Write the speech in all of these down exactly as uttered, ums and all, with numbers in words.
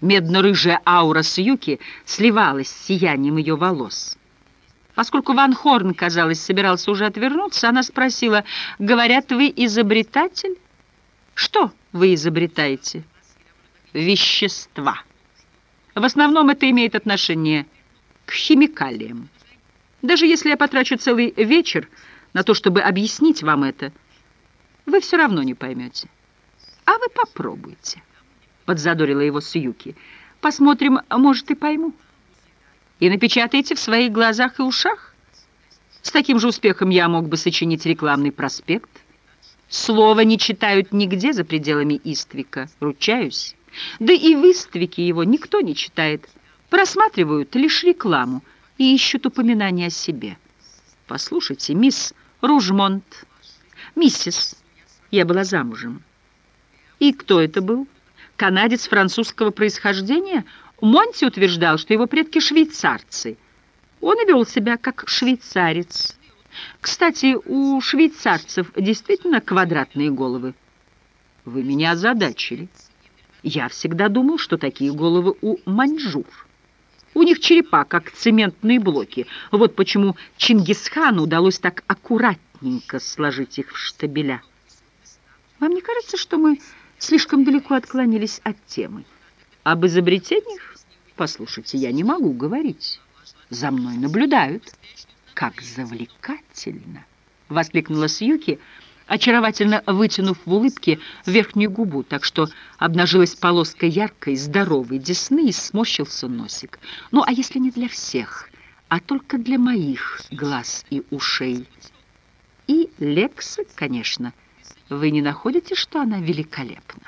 Медно-рыжая аура Сьюки сливалась с сиянием ее волос. Поскольку Ван Хорн, казалось, собирался уже отвернуться, она спросила: «Говорят, вы изобретатель? Что вы изобретаете?» «Вещества. В основном это имеет отношение к химикалиям. Даже если я потрачу целый вечер на то, чтобы объяснить вам это, вы все равно не поймете. А вы попробуйте», — подзадорила его Сьюки. «Посмотрим, может, и пойму. И напечатайте в своих глазах и ушах. С таким же успехом я мог бы сочинить рекламный проспект. Слово не читают нигде за пределами Иствика, ручаюсь. Да и в Иствике его никто не читает. Просматривают лишь рекламу и ищут упоминания о себе. Послушайте, мисс Ружмонт, миссис, я была замужем». «И кто это был? Канадец французского происхождения?» Монти утверждал, что его предки швейцарцы. Он и вел себя как швейцарец. Кстати, у швейцарцев действительно квадратные головы? Вы меня озадачили. Я всегда думал, что такие головы у маньчжур. У них черепа, как цементные блоки. Вот почему Чингисхану удалось так аккуратненько сложить их в штабеля. Вам не кажется, что мы слишком далеко отклонились от темы? Об изобретениях? Послушайте, я не могу говорить. За мной наблюдают. Как завлекательно! Воскликнула Сьюки, очаровательно вытянув в улыбке верхнюю губу, так что обнажилась полоска яркой, здоровой десны и сморщился носик. Ну, а если не для всех, а только для моих глаз и ушей? И Лекса, конечно. Вы не находите, что она великолепна?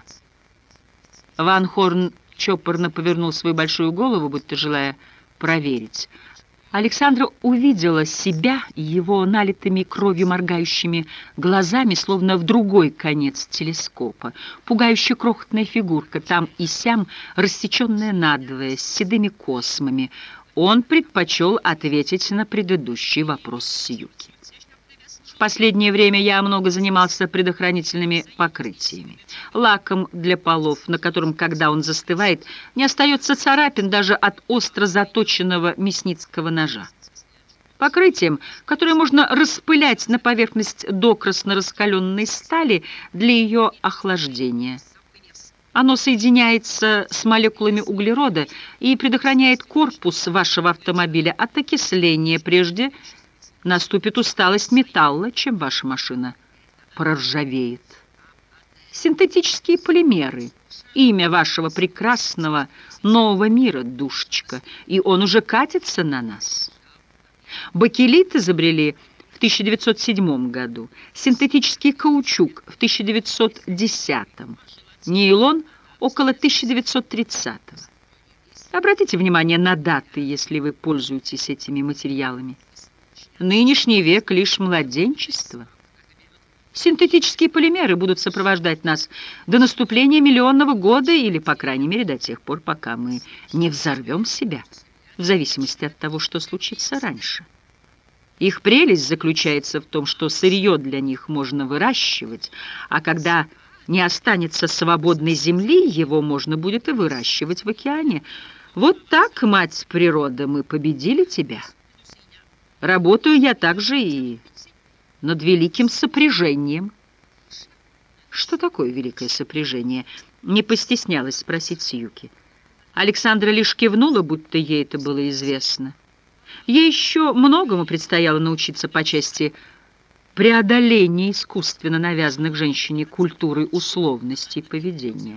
Ван Хорн чопорно повернул свою большую голову, будто желая проверить. Александра увидела себя его налитыми кровью моргающими глазами, словно в другой конец телескопа. Пугающая крохотная фигурка, там и сям рассеченная надвое, с седыми космами. Он предпочел ответить на предыдущий вопрос Сьюки. В последнее время я много занимался предохранительными покрытиями. Лаком для полов, на котором, когда он застывает, не остается царапин даже от остро заточенного мясницкого ножа. Покрытием, которое можно распылять на поверхность докрасно раскаленной стали для ее охлаждения. Оно соединяется с молекулами углерода и предохраняет корпус вашего автомобиля от окисления, прежде наступит усталость металла, чем ваша машина проржавеет. Синтетические полимеры — имя вашего прекрасного нового мира, душечка, и он уже катится на нас. Бакелит изобрели в тысяча девятьсот седьмом году, синтетический каучук в тысяча девятьсот десятом, нейлон около тысяча девятьсот тридцатого. Обратите внимание на даты, если вы пользуетесь этими материалами. Нынешний век — лишь младенчество. Синтетические полимеры будут сопровождать нас до наступления миллионного года или, по крайней мере, до тех пор, пока мы не взорвем себя, в зависимости от того, что случится раньше. Их прелесть заключается в том, что сырье для них можно выращивать, а когда не останется свободной земли, его можно будет и выращивать в океане. Вот так, мать природа, мы победили тебя. Работаю я также и над великим сопряжением. Что такое великое сопряжение? Не постеснялась спросить Сьюки. Александра лишь кивнула, будто ей это было известно. Ей еще многому предстояло научиться по части преодоления искусственно навязанных женщине культуры условностей поведения.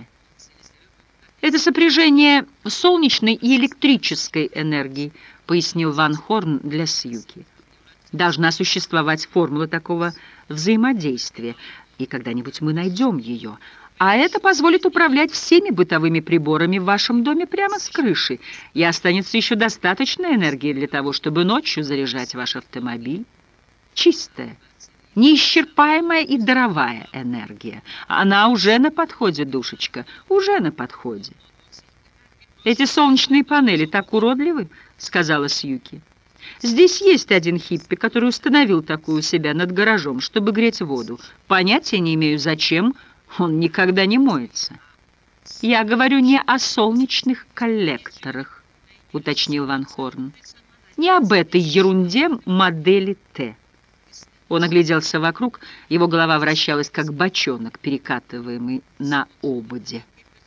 Это сопряжение солнечной и электрической энергии, пояснил Ван Хорн для Сьюки. Должна существовать формула такого взаимодействия, и когда-нибудь мы найдем ее. А это позволит управлять всеми бытовыми приборами в вашем доме прямо с крыши, и останется еще достаточно энергии для того, чтобы ночью заряжать ваш автомобиль. Чистая, неисчерпаемая и даровая энергия. Она уже на подходе, душечка, уже на подходе. «Эти солнечные панели так уродливы», — сказала Сьюки. «Здесь есть один хиппи, который установил такую у себя над гаражом, чтобы греть воду. Понятия не имею, зачем, он никогда не моется». Я говорю не о солнечных коллекторах, уточнил Ван Хорн. Не об этой ерунде модели Т. Он огляделся вокруг, его голова вращалась, как бочонок, перекатываемый на ободе.